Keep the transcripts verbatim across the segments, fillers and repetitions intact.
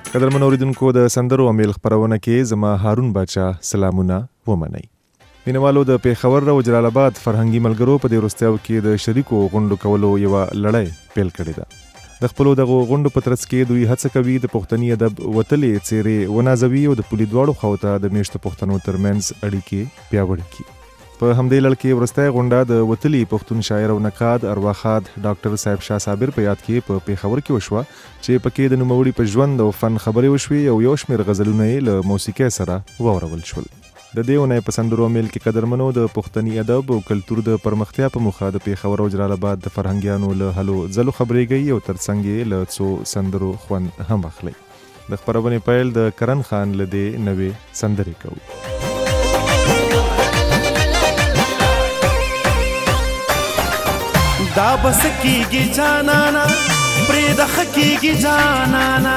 قدرمن اوریدونکو د سندرو او میل خبرونه کې زما هارون باچا سلامونه ومنئ. مینوالو د پیښور او جلال آباد فرهنګي ملګرو په دې وروستیو کې د شریکو غونډو کولو یوه لړۍ پیل کړې ده. د خپلو دغو غونډو په ترڅ کې دوی هڅه کوي د پښتني ادب وتلې څیرې ونازوي او د پولي دواړو خواو ته د میشتو پښتنو ترمنځ اړیکې پیاوړې کړي. په همدې لړ کې وروستۍ غونډه د وتلي پښتون شاعر او نقاد ارواښاد ډاکټر صاحب شاه صابر په یاد کې په پیښور کې وشوه چې پکې د نوموړي په ژوند او فن خبرې وشوې او یو شمېر غزلونه یې له موسیقۍ سره واورول شول. د دې اونۍ په سندرو میل کې قدرمنو د پښتني ادب او کلتور د پرمختیا په موخه د پیښور او جلال آباد د فرهنګیانو له هلو ځلو خبرېږي او ترڅنګ یې له څو سندرو خوند هم اخلي. د خپرونې پیل د کرن خان له دې نوې سندرې کوو. دا بس کیږي جانانا پرې د خکیږي جانانا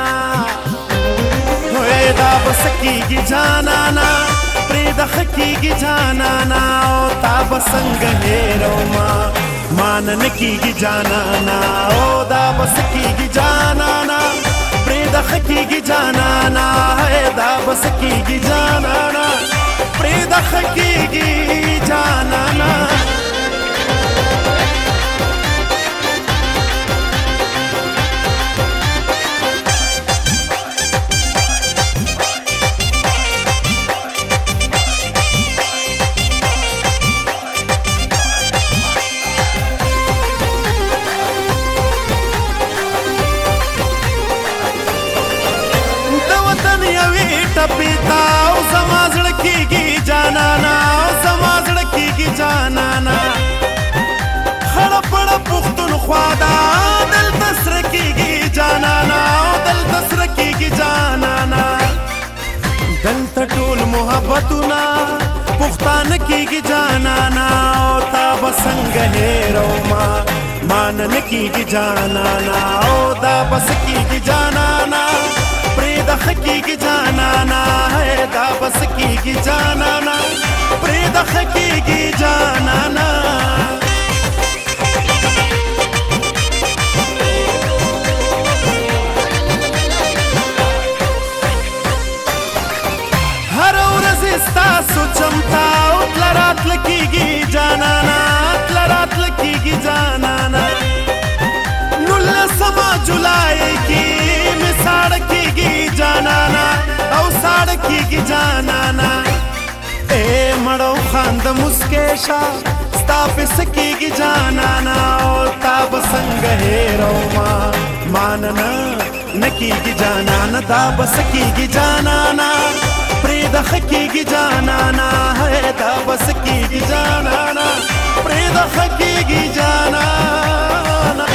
وې دا بس کیږي جانانا پرې د خکیږي جانانا او تا بسنګ هېرو ما مانن کیږي جانانا او دا بس کیږي جانانا پرې د خکیږي جانانا هې دا بس کیږي جانانا پرې د خکیږي جانانا. پیتا او زما زړه کېږي جانانا او زما زړه کېږي جانانا خړه پړه پښتونخوا دا دلته سره کېږي جانانا او دلته سره کېږي جانانا دلته ټول محبتونه پښتانه کېږي جانانا او تا به څنګه هېرو ما ماننه کېږي جانانا او دا به څه کېږي جانانا پرې د خکیږي جانانا ہے دا بس کیږي جانانا پرې د خکیږي جانانا. هر ورځ ستاسو چمتا او تلرات لکیږي جانانا تلرات لکیږي جانانا نولسمه جولای کې ساړه کېږي جانانا او ساړه کېږي جانانا اے مړو خاند مسکې شه ستا پسه کېږي جانانا او تا به څنګه هېرو ما ماننه نه کېږي جانانا دا به څه کېږي جانانا پرې د ښه کېږي جانانا ہے دا به څه کېږي جانانا پرې د ښه کېږي جانانا.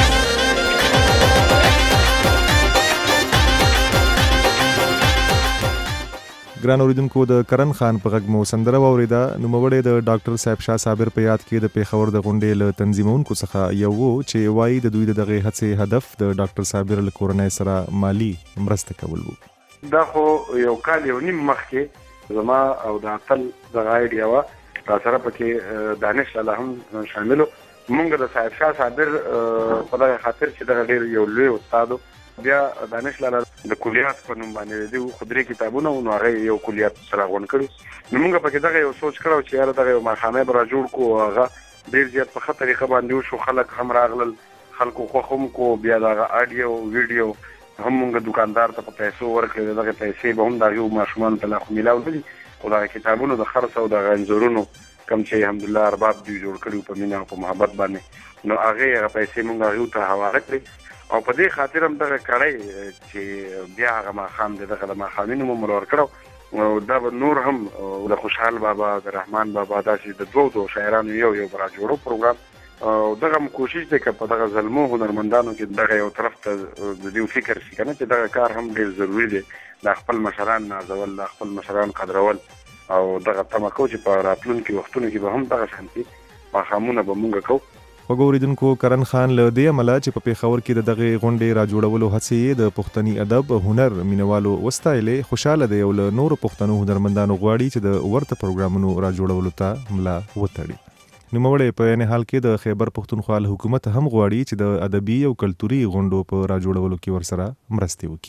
ګران اوریدونکو د کرن خان په غږ مو سندره واورېده. نوموړی د ډاکټر صاحب شاه صابر په یاد کې د پیښور د غونډې له تنظیمونکو څخه یو و چې وایي د دوی د دغې هڅې هدف د ډاکټر صابر له کورنۍ سره مالی مرسته کول و. دا خو یو کال یو نیم مخکې زما او د اتل دغه ایډیا وه را سره پکې دانش لاله هم شامل و. مونږ د صاحب شاه صابر په دغه خاطر چې دغه ډېر یو لوی استاد و بیا دانش لاله د کلیات په نوم باندې دی خو درې کتابونه نو هغه یو کلیات سره غونډ کړي نو موږ پکې دغه یو سوچ کړو چې یاره دغه یو ماښامې به را جوړ کړو هغه ډېر زیات په ښه طریقه باندې وشو خلک هم راغلل خلکو خوښ هم کو بیا دغه اډیو ویډیو هم موږ دوکاندار ته په پیسو ورکړې دغه پیسې به هم د هغو ماشومانو ته لا خو میلاو نه دي خو دغه کتابونو د خرڅ او دغه انځورونو کوم چې الحمدلله ارباب دوی جوړ کړي په مینه او په محبت باندې نو هغې هغه پیسې موږ هغو ته حواله کړې او په دې خاطر هم دغه کړی چې بیا هغه ماښام دی دغه د ماښامینو مو مر ورکړو او دا به نور هم د خوشحال بابا د رحمان بابا داسې د دوو دوو شاعرانو یو یو به را جوړو پروګرام او دغه م کوشش دی که په دغه ظلمو هنرمندانو کې دغه یو طرف ته د دې فکر شي که نه چې دغه کار هم ډېر ضروري دی د خپل مشران نازول د خپل مشران قدرول او دغه تمه کوو چې په راتلونکي وختونو کې به هم دغه شانتي ماښامونه به مونږ کوو. وګورئ اوریدونکو کرن خان له دې امله چې په پیښور کې د دغې غونډې را جوړولو هڅې یې د پښتني ادب هنر مینوالو وستایلې خوشحاله دی او له نورو پښتنو هنرمندانو غواړي چې د ورته پروګرامونو را جوړولو ته ملا وتړي. نوموړی په عین حال کې د خیبر پښتونخوا له حکومت هم غواړي چې د ادبي او کلتوري غونډو په را جوړولو کې ورسره مرستې وکړي.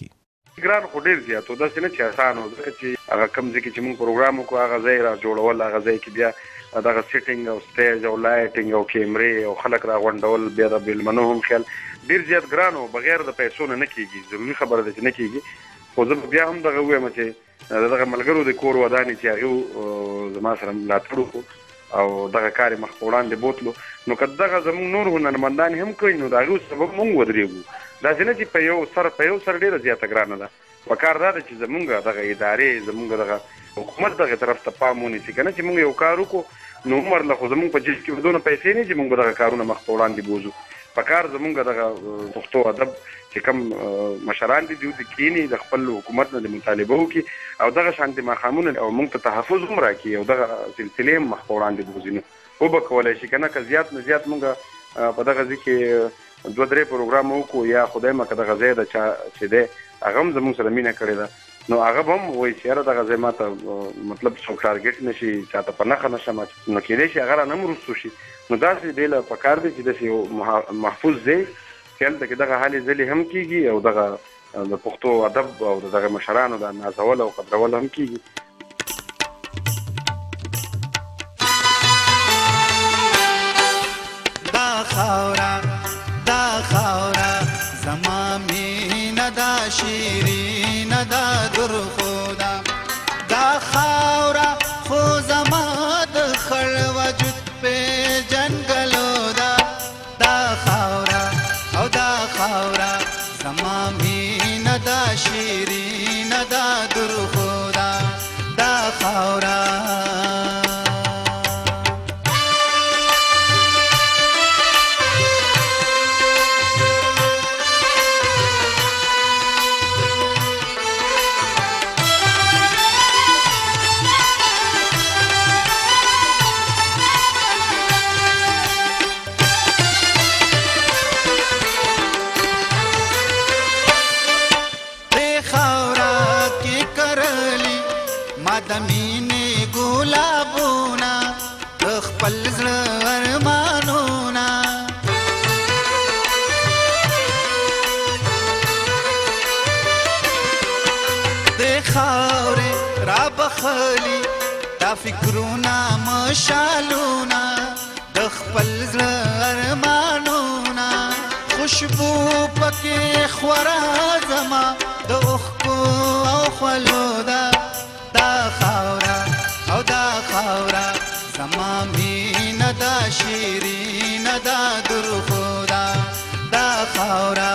ګران خو ډېر زیات و، داسې نه چې اسان و، ځکه چې هغه کوم ځای کې چې موږ پروګرام وکړو هغه ځای را جوړول، هغه ځای کې بیا دغه سیټینګ او سټیج او لایټینګ او کیمرې او خلک را غونډول، بیا د میلمنو هم خیال ډېر زیات ګران و، بغیر د پیسو نه نه کېږي. ضروري خبره ده چې نه کېږي، خو زه بیا هم دغه ووایم چې دغه ملګرو د کور ودانې چې هغې زما سره ملاتړ وکړو او دغه کار یې مخ په وړاندې بوتلو، نو که دغه زموږ نور هنرمندان هم کوي نو د هغې سبب موږ ودرېږو. داسې نه چې په یو سر په یو سر ډېره زیاته ګرانه ده. پکار دا ده چې زمونږ دغه ادارې زمونږ دغه حکومت دغه طرف ته پام ونیسي، که نه چې مونږ یو کار وکړو نو عمر له خو زمونږ په جیب کې دونه پیسې نه چې مونږ دغه کارونه مخ په وړاندې بوځو. پکار زمونږ دغه پښتو ادب چې کوم مشران دي دوی د کینی د خپل حکومت نه د مطالبه وکړي او دغه شانتي ماښامونه او موږ ته تحفظ هم راکړي او دغه سلسلې هم مخ په وړاندې بوځي. نو وبه کولی شي که نه که زیات نه زیات مونږ په دغه ځای کې دوه درې پروګرام وکړو، یا خدای مه که دغه ځای د چا چې دی هغه هم زموږ سره مینه کړې ده نو هغه به هم وایي چې یاره دغه ځای ما ته مطلب څوک ټارګېټ نه شي، چاته په نښه نه شم، نو کېدای شي هغه را نه هم وروستو شي. نو داسې دی له پکار دی چې داسې یو محفوظ ځای چې هلته کې دغه هلې ځلې هم کېږي او دغه د پښتو ادب او د دغه مشرانو د نازول او قدرول هم کېږي. دا خاورا دا خاورا زما مینه دا شیرینه دا درخودا، دا خاورا خو زما د خړ وجود په جنګلو دا، دا خاورا او دا خاورا زما مینه دا شیرینه دا درخودا، دا خاورا دمینه ګلابونه د خپل زړه ارمانونه، د خاورې را بخلي دا فکرونه مشالونه د خپل زړه ارمانونه، خوشبو پکې خوره زما د اوښکو او خولو ده، دا خاورا او دا خاورا زما مینه دا شیرینه دا درخودا، دا خاورا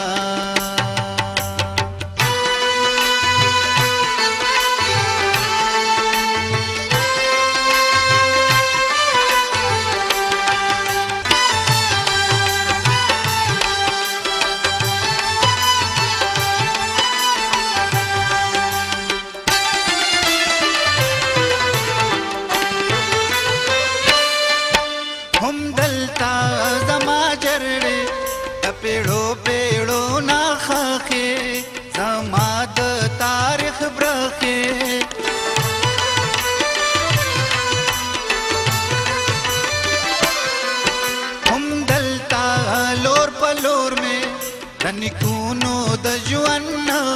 نکونو د ژوند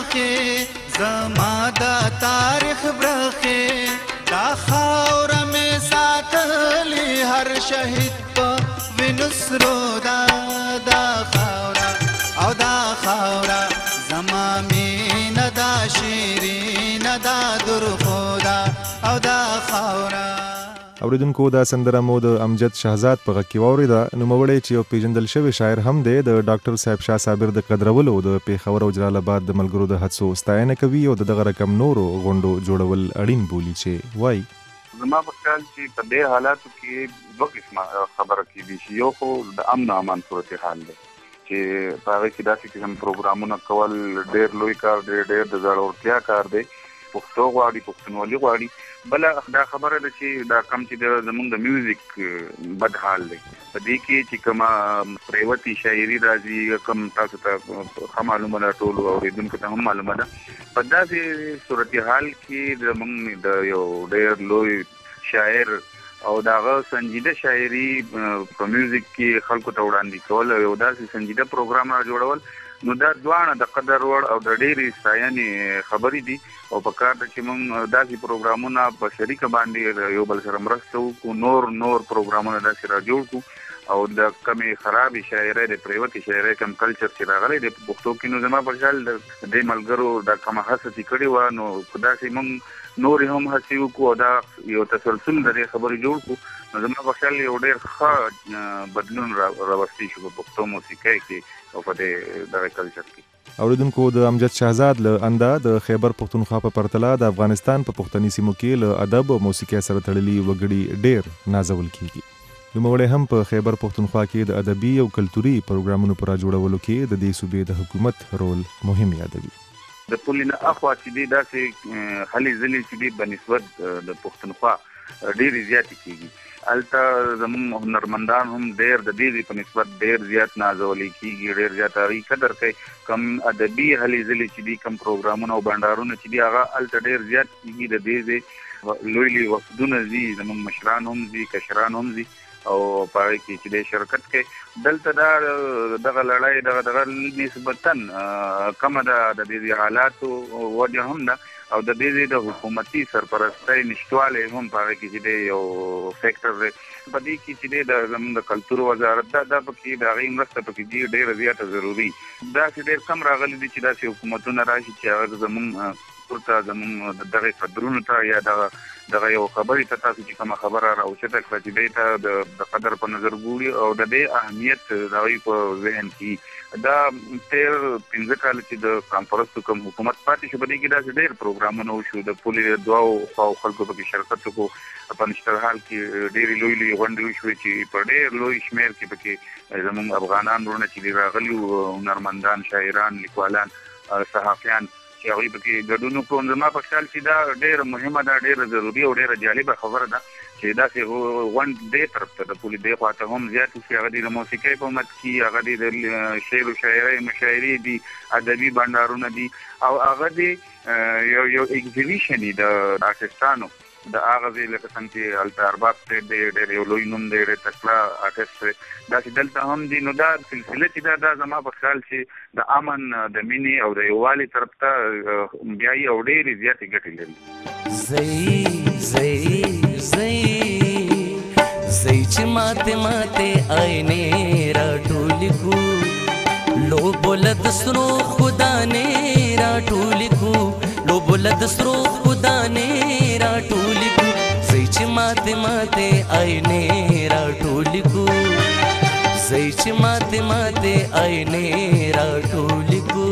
نښې زما د تاریخ برخې، دا خاوره مې ساتلې هر شهید په وینو سرو ده، دا خاوره او دا خاوره زما مینه دا شیرینه دا درخودا او دا خاوره. اوریدونکو دا سندره مو د امجد شهزاد په غږ کې واورېده. نوموړی چې یو پیژندل شوی شاعر هم دی، د ډاکټر صاحب شاه صابر د قدرولو د پېښور او جلال آباد د ملګرو د هڅو ستاینه کوي او د دغه رقم نورو غونډو جوړول اړین بولي چې وایي زما په خیال چې په دې حالاتو کې دوه قسمه خبره کېدی شي. یو خو د امن امان صورتحال دی چې په هغې کې داسې قسم پروګرامونه کول ډېر لوی کار دی، ډېر د زړورتیا کار دی، پښتو غواړي، پښتونولي غواړي. بله دا خبره ده چې دا کم چې زمونږ د میوزیک بد حال دی، په دې کې چې کومه پریوتي شاعري راځي، کوم تاسو ته ښه معلومه ده، ټولو اورېدونکو ته هم معلومه ده، په داسې صورتحال کې زمونږ د یو ډېر لوی شاعر او د هغه سنجیده شاعري په میوزیک کې خلکو ته وړاندې کول او یو داسې سنجیده پروګرام را جوړول نو دا دواړه د قدر وړ او د ډېرې ستاینې خبرې دي او په کار ده چې موږ داسې پروګرامونه په شریکه باندې یو بل سره مرسته وکړو نور نور پروګرامونه داسې را جوړ کړو او د کمې خرابې شاعرۍ د پریوتې شاعرۍ کم کلچر چې راغلی دی په پښتو کې نو زما په خیال د دې ملګرو دا کومه هڅه چې کړې وه نو په داسې موږ نورې هم هڅې وکړو او دا یو تسلسل د دې خبرې جوړ کړو نو زما په خیال یو ډېر ښه بدلون راوستی شو په پښتو موسیقۍ کې او په دې دغه کلچر کې اوریدونکو د امجد شهزاد له انده د خیبر پښتونخوا په پرتله د افغانستان په پښتني سیمو کې له ادب او موسیقۍ سره تړلي وګړي ډېر نازول کیږي نوموړی هم په خیبر پښتونخوا کې د ادبي او کلتوري پروګرامونو پر جوړولو کې د دې صوبې د حکومت رول مهم یادوي. د پولې نه اخوا چې دی داسې هلې ځلې چې دی بنسبت د پښتونخوا ډېرې زیاتې کېږي هلته زموږ هنرمندان هم ډېر د دې په نسبت ډېر زیات نازولی کېږي ډېر زیات هغوی قدر کوي کم ادبي هلې ځلې چې دي کم پروګرامونه او بنډارونه چې دي هغه هلته ډېر زیات کېږي د دې ځای لوی لوی وفدونه ځي زموږ مشران هم ځي کشران هم ځي او په هغې کې چې دی شرکت کوي دلته دا دغه لړۍ دغه دغه نسبتا کمه ده د دې حالاتو وجه هم ده او د دې د حکومتي سرپرستۍ نشتوالی هم په هغې کې چې دی یو فیکټر دی په دې کې چې دی د زموږ د کلتور وزارت دا دا پکې د هغې مرسته پکې دي ډېره زیاته ضروري داسې ډېر کم راغلي دي چې داسې حکومتونه راشي چې هغه زموږ ته زموږ دغه قدرونو ته یا دغه دغه یو خبرې ته تاسو چې کومه خبره راوچته کړه چې دی ته د قدر په نظر ګوري او د دې اهمیت د هغوی په ذهن کې دا تېر پنځه کاله چې د کامپرستو کوم حکومت پاتې شو په دې کې داسې ډېر پروګرامونه وشو د پولې دوو خواو خلکو پکې شرکت وکړو په نشترحال کې ډېرې لوی لوی غونډې وشوې چې په ډېر لوی شمېر کې پکې زموږ افغانان وروڼه چې دي راغلي وو هنرمندان شاعران لیکوالان صحافیان چې هغوی پکې ګډون وکړو زما په خیال چې دا ډېره مهمه ده ډېره ضروري او ډېره جالبه خبره ده چې داسې غونډ دې طرف ته د پولې دې خوا ته هم زیات وشي هغه دې د موسیقۍ په مد کې هغه دې د شعر و شاعرۍ مشاعرې دي ادبي بنډارونه دي او هغه دې یو یو ایګزیبیشن یي د آرټسټانو د هغه ځای لکه څنګه چې هلته ارباب صاحب دی ډېر یو لوی نوم دی ډېر تکړه آرټسټ دی داسې دلته هم دي نو دا سلسله چې دا دا زما په خیال چې د امن د مینې او د یووالي طرف ته بیایي او ډېرې زیاتې ګټې لري زئی زئی زئی زئی چې ماته ماته آینې راټولې کو لو بولد سرو خدا نه راټولې کو لو بولد سرو خدا نه راټولې کو زئی چې ماته ماته آینې راټولې کو زئی چې ماته ماته آینې راټولې کو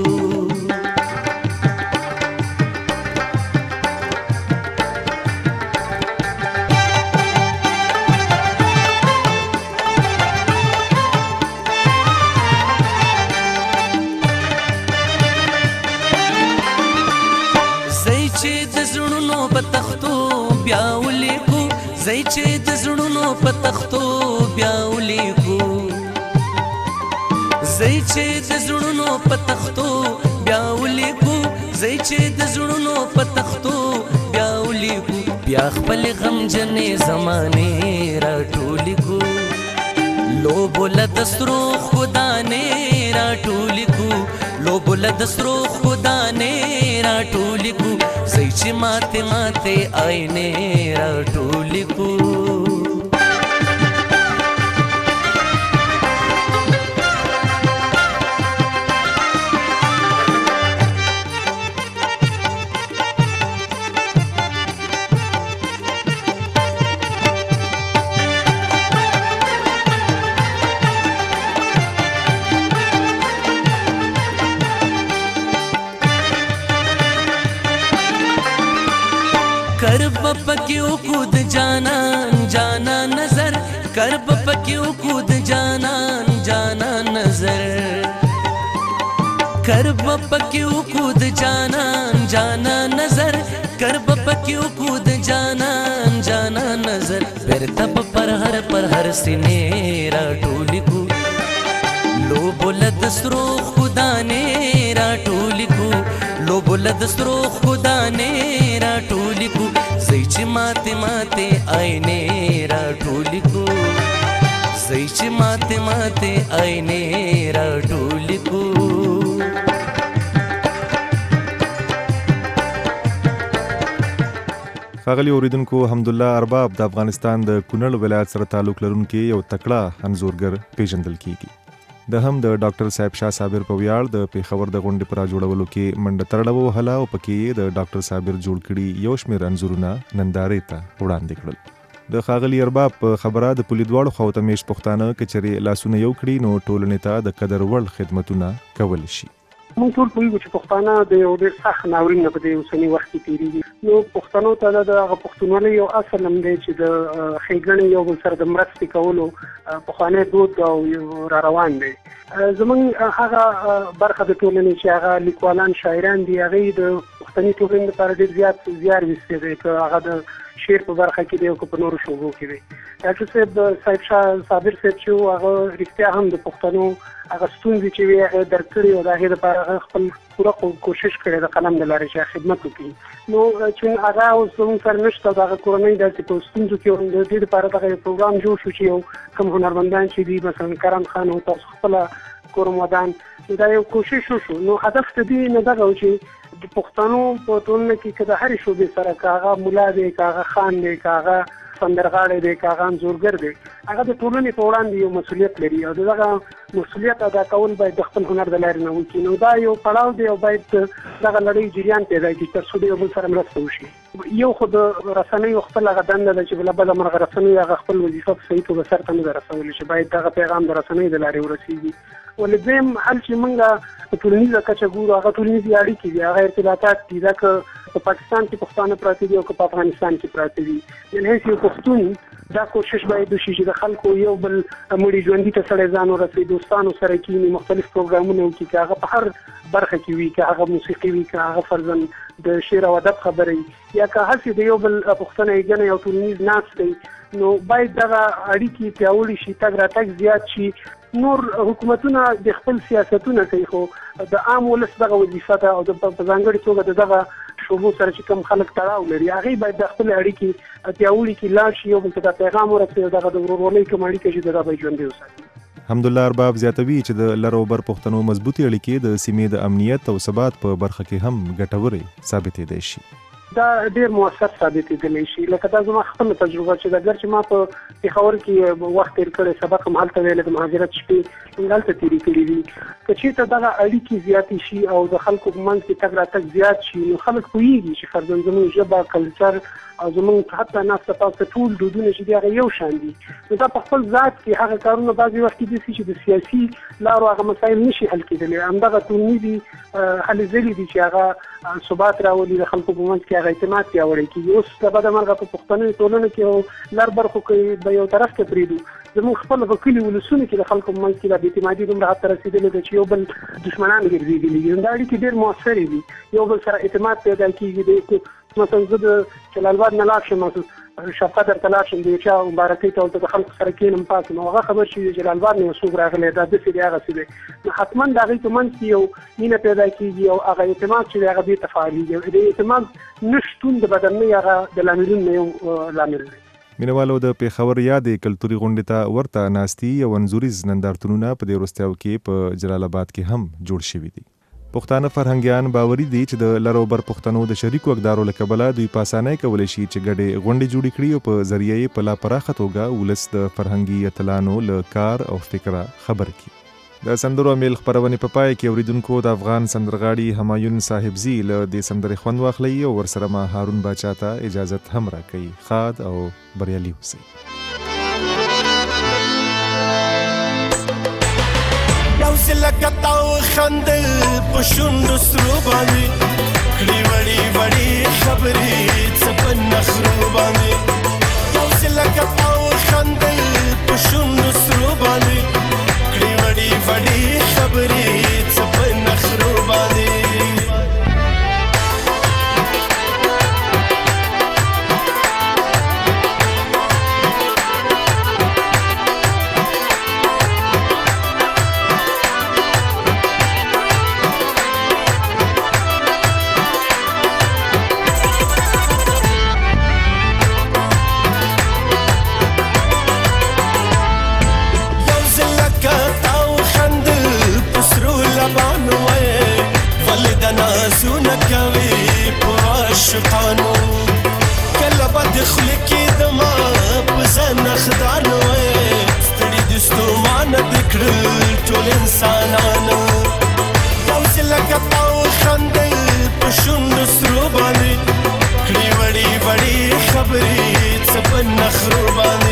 زئی چې د زړونو په تختو بیا ولیکو زئی چې د زړونو په تختو بیا ولیکو زئی چې د زړونو په تختو بیا ولیکو بیا خپل غمجنې زمانې راټولې کو لو بوله د سترو خدا نه راټولې کو لو بوله د سترو خدا نه راټولې کو زئی چې ماته ماته آینې راټولې کو کرب پکیو کود جانان جانا نظر کرب پکیو کود جانان جانا نظر کرب پکیو کود جانان جانا نظر کرب پکیو کود جانان جانا نظر پھر تب پر ہر پر ہر سینے راٹولی کو لو بلد سرو خدا نے راٹولی کو لو بلد سرو خدا نے راټولې کو زئی چې ماته ماته آینې راټولې کو زئی چې ماته ماته آینې راټولې کو ښاغلي اوریدونکو، حمدالله ارباب د افغانستان د کونړ ولایت سره تعلق لرونکي یو تکړه انځورګر پیژندل کیږي. د هم د ډاکټر صاحب شاه صابر په ویاړ د پیښور د غونډې پر جوړولو کې منډه ترړه وهله او پکې د ډاکټر صابر جوړ کړي یو شمېر انځورونه نندارې ته وړاندې کړل. د ښاغلي ارباب په خبره د پولي دواړو خواو ته میشت پښتانه که چېرې لاسونه یو کړي نو ټولنې ته د قدر وړ خدمتونه کولی شي. موږ ټول پوهېږو چې پښتانه د یو ډېر سخت ناورین نه په دې اوسني وخت کې تېرېږي. نو پښتنو ته د هغه پښتونولۍ یو اصل هم دی چې د ښېګڼې یو بل سره د مرستې کولو پخوانی دود او را روان دی. زموږ هغه برخه د ټولنې چې هغه لیکوالان شاعران دي، هغوی د پښتني ټولنې لپاره ډېر زیات زیار ویستی دی، که هغه د شعر په برخه کې دی او که په نورو شعبو کې دی. ډاکټر صاحب صاحب شاه صابر صاحب چې و، هغه رښتیا هم د پښتنو هغه ستونزې چې وي هغه درک کړي او د هغې دپاره هغه خپل پوره کوشش کړی د قلم د لارې چې خدمت وکړي. نو چې هغه اوس زموږ سره نشته، د هغه کورنۍ داسې په ستونزو کې د دې دپاره دغه یو پروګرام جوړ شو چې یو کوم هنرمندان چې دي، مثلا کرم خان او تاسو خپله کورمودان، دا یو کوشش وشو. نو هدف د دې نه دغه و چې د پښتنو په ټولنه کې که د هرې شعبې سره، که هغه ملا دی، که هغه خان دی، که هغه سندرغاړی دی، که هغه انځورګر دی، هغه د ټولنې په وړاندې یو مسؤلیت لري او دغه مسؤلیت ادا کول باید د خپل هنر د لارې نه وکړي. نو دا یو پړاو دی او باید دغه لړۍ جریان پیدا کړي تر څو د یو بل سره مرسته وشي. یو خو د رسنیو خپل هغه دنده ده چې بله بله مرغه رسنیو هغه خپل وظیفه په صحیح توګه سرته نه ده رسولی، چې باید دغه پیغام د رسنیو د لارې ورسېږي. ولې دویم حل چې موږ په ټولنیزه کچه ګورو، هغه ټولنیزې اړیکې دي، هغه ارتباطات دي. دا که په پاکستان کې پښتانه پراته دي او که په افغانستان کې پراته دي، من حیث یو پښتون دا کوشش باید وشي چې د خلکو یو بل مړي ژوندي ته سړی ځان ورسوي، دوستانو سره کیني، مختلف پروګرامونه وکړي، که هغه په هر برخه کې وي، که هغه موسیقي وي، که هغه فرضاً د شعر او ادب خبرې، یا که هسې د یو بل پوښتنه ښېګڼه او ټولنیز ناست دی. نو باید دغه اړیکې پیاوړي شي، تګ راتګ زیات شي. نور حکومتونه د خپل سیاستونه کوي، خو د عام ولس دغه وظیفه ده او د په ځانګړې توګه د دغه شعبو سره چې کوم خلک تړاو لري، هغوی باید د خپل اړیکې پیاوړي کړي، لاړ شي، یو بل ته دا پیغام ورسوي او دغه د ورورولۍ کوم اړیکه چې دغه باید ژوندۍ وساتي. حمدالله ارباب زیاتوي چې د لر او بر پښتنو مضبوطې اړیکې د سیمې د امنیت او ثبات په برخه کې هم ګټورې ثابتېدای شي. دا ډېر مؤثر ثابتېدلی شي. لکه دا زما خپله تجربه چې د اګر چې ما په پېښور کې وخت تېر کړی، سبق هم هلته ویلی، د مهاجرت شپې موږ هلته تېرې کړي دي. که چېرته دغه اړیکې زیاتې شي او د خلکو په منځ کې تګ راتګ زیات شي، نو خلک پوهېږي چې فرضاً زموږ ژبه، کلچر او زموږ حتی ناسته پاسته ټول دودونه چې دي هغه یو شان دي. نو دا په خپل ذات کې هغه کارونه بعضې وخت کې داسې چې د سیاسي لارو هغه مسایل نشي حل کېدلی، همدغه ټولنیزې هلې ځلې دي چې هغه ثبات راولي، د خلکو په منځ کې هغه اعتماد پیاوړی کېږي. اوس د بده مرغه په پښتنو ټولنه کې او لر برخو کې به یو طرف ته پرېږدو، زموږ خپل په کلي ولسونو کې د خلکو په منځ کې دا بې اعتمادي دومره حد ته رسېدلې ده چې یو بل دښمنان ګرځېدلي دي. دا اړیکې ډېر مؤثرې دي، یو بل سره اعتماد پیدا کېږي. مثلا زه د جلال آباد نه لاړ شم، شفقت درته لاړ شم، د یو چا مبارکۍ ته ورته د خلکو سره کېنم پاڅم، نو هغه خبر چې جلال آباد نه یو څوک راغلی، دا داسې دی هغسې دی، نو حتما د هغوی په منځ کې یو مینه پیدا کېږي او هغه اعتماد چې دی هغه بېرته فعالېږي. د اعتماد نه شتون د بدنۍ هغه د لاملونو نه یو لامل دی. مینوالو، د پیښور یادې کلتوري غونډې ته ورته ناستي او انځوریز نندارتونونه په دې وروستیاو کې په جلال آباد کې هم جوړ شوي دي. پښتانه فرهنګیان باوري دي چې د لر او بر پښتنو د شریکو اقدارو له کبله دوی په اسانۍ کولی شي چې ګډې غونډې جوړې کړي او په ذریعه یې په لا پراخه توګه ولس د فرهنګي اتلانو له کار او فکره خبر کړي. د سندرو میل خپرونې په پای کې اوریدونکو د افغان سندرغاړي همایون صاحبزي له دې سندرې خوند واخلئ او ورسره ما هارون باچا ته اجازت هم راکوي. ښاد او بریالي اوسئ. لکتاو خندل په شونډو سرو باندې، کړي وړي وړي خبرې څه په نخرو باندې. یو څه لکتاو خندل په شونډو سرو باندې، کړي وړي وړي خبرې څه په نخرو باندې. عاشقانو کله خلی کې د ما په زنخدان وې ستړي د ستومانه د کړل ټول انسانانو داسې لکه تا وخندل په شونډو سرو باندې کړي وړې وړې خبرې څه په نخرو باندې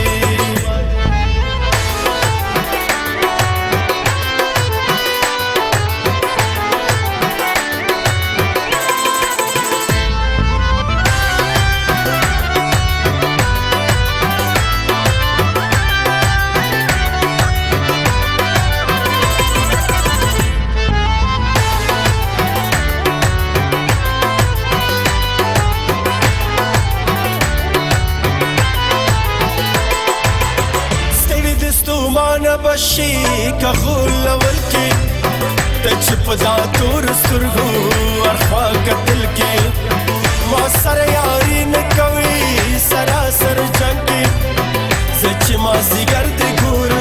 بشي که غولول کې ته چې په دا تور سترګو اړخوا کتل کې ما سره یاري نه کوي سراسر جنګ کې زه چې مازدیګر دې ګورم